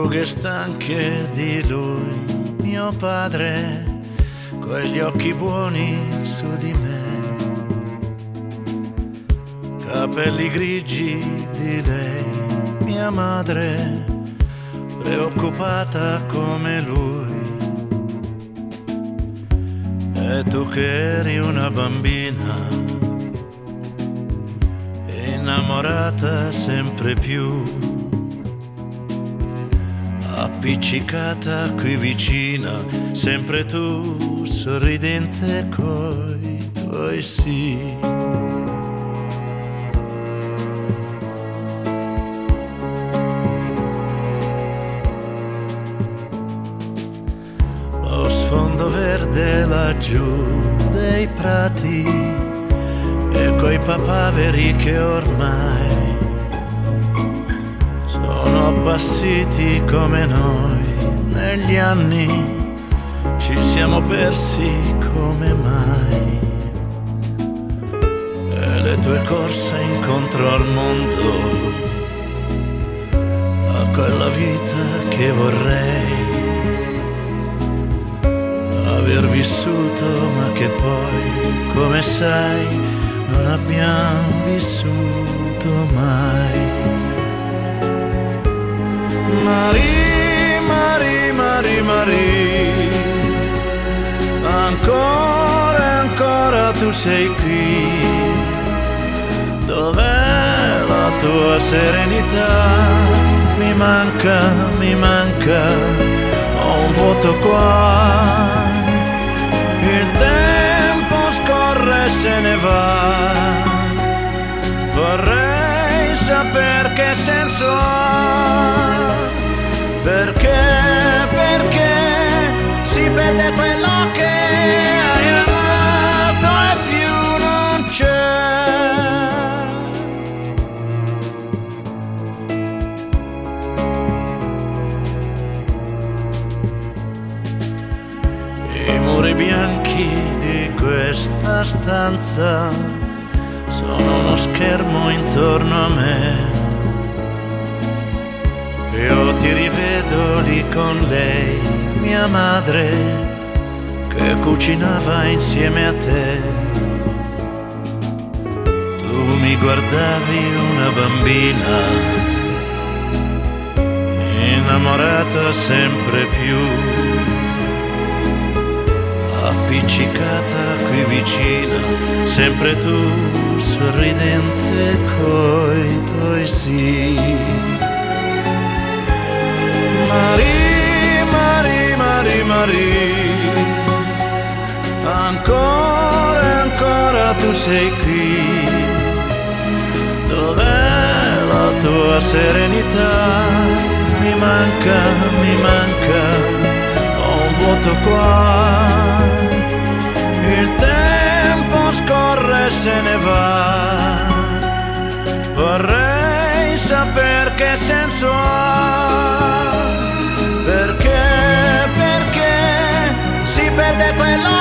rughe stanche di lui, mio padre, quegli occhi buoni su di me, capelli grigi di lei, mia madre, preoccupata come lui. E tu che eri una bambina, innamorata sempre più, appiccicata qui vicina, sempre tu, sorridente coi tuoi sì. Lo sfondo verde laggiù dei prati e coi papaveri che ormai sono appassiti come noi. Negli anni ci siamo persi come mai, e le tue corse incontro al mondo, a quella vita che vorrei aver vissuto, ma che poi, come sai, non abbiamo vissuto mai. Marie, Marie, Marie, Marie, ancora e ancora tu sei qui. Dov'è la tua serenità? Mi manca, ho un vuoto qua. Il tempo scorre e se ne va. Vorrei saper che senso ha. Perché si perde quello che hai amato e più non c'è. I muri bianchi di questa stanza sono uno schermo intorno a me. Io ti rivedo lì con lei, mia madre, che cucinava insieme a te. Tu mi guardavi una bambina, innamorata sempre più, appiccicata qui vicina, sempre tu, sorridente coi tuoi sì. Marie, Marie, Marie, Marie, ancora e ancora tu sei qui. Dov'è la tua serenità? Mi manca, ho un vuoto qua. Il tempo scorre e se ne va. Vorrei saper che senso ha. Perché si perde quello